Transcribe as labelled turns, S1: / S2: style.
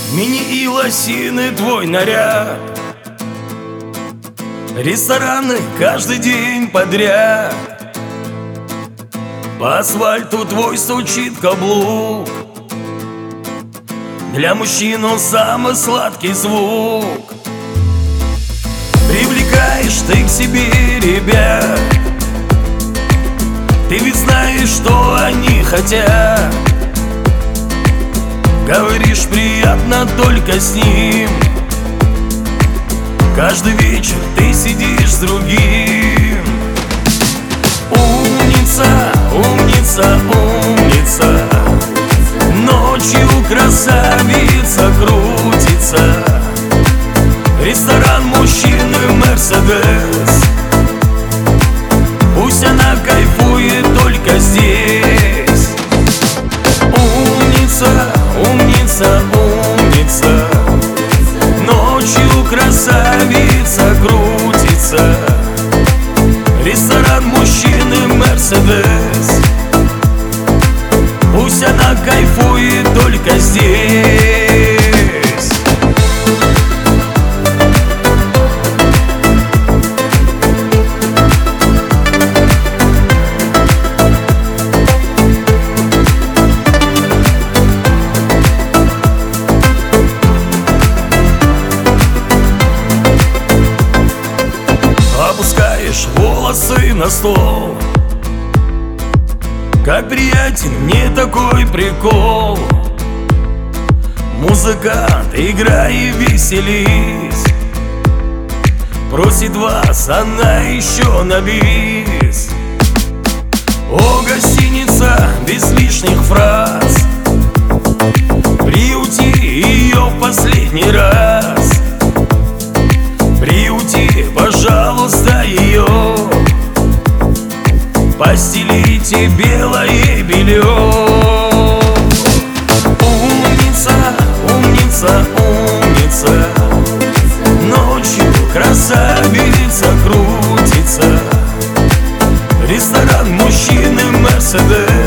S1: Мини и лосины твой наряд, рестораны каждый день подряд, по асфальту твой стучит каблук. Для мужчин он самый сладкий звук. Привлекаешь ты к себе ребят, ты ведь знаешь, что они хотят. Говоришь, приятно только с ним. Каждый вечер ты сидишь с другим. Умница, умница, умница, ночью красавица крутится. Ресторан мужчины Мерседес, пусть она кайфует только здесь. Умница, умница, умница, ночью красавица крутится. Ресторан мужчины Мерседес, пусть она кайфует только здесь. Опускаешь волосы на стол, как приятен мне такой прикол. Музыкант, играй и веселись, просит вас она еще на бис. О, гостиница без лишних фраз, приюти ее в последний раз. Приюти, пожалуйста, ее, постелите белое белье. Умница, умница, умница, ночью красавица крутится. Ресторан мужчины Мерседес,